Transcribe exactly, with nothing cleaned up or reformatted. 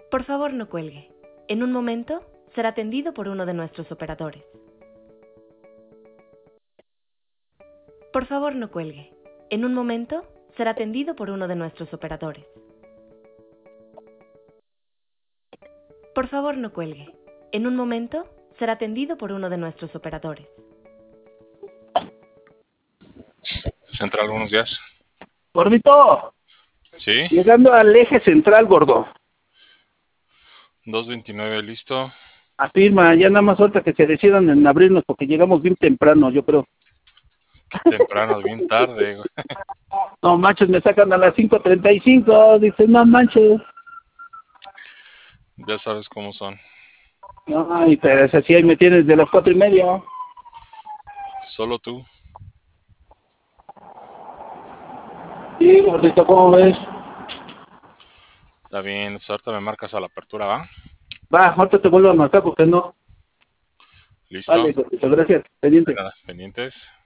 Por favor, no cuelgue. En un momento será atendido por uno de nuestros operadores. Por favor, no cuelgue. En un momento será atendido por uno de nuestros operadores. Por favor, no cuelgue. En un momento será atendido por uno de nuestros operadores. Central, buenos días. Gordito, ¿Sí? llegando al eje central, gordo. dos veintinueve, listo. Afirma, ya nada más ahorita que se decidan en abrirnos porque llegamos bien temprano, yo creo. Temprano, bien tarde, güey. No manches, me sacan a las cinco treinta y cinco, dices, no manches. Ya sabes cómo son. Ay, pero es así, ahí me tienes de las cuatro y media. Solo tú. Sí, gordito, ¿cómo ves? Está bien, pues ahorita me marcas a la apertura, ¿va? Va, ahorita te vuelvo a marcar porque no. Listo. Vale, gordito, gracias, De pendiente. nada, pendientes.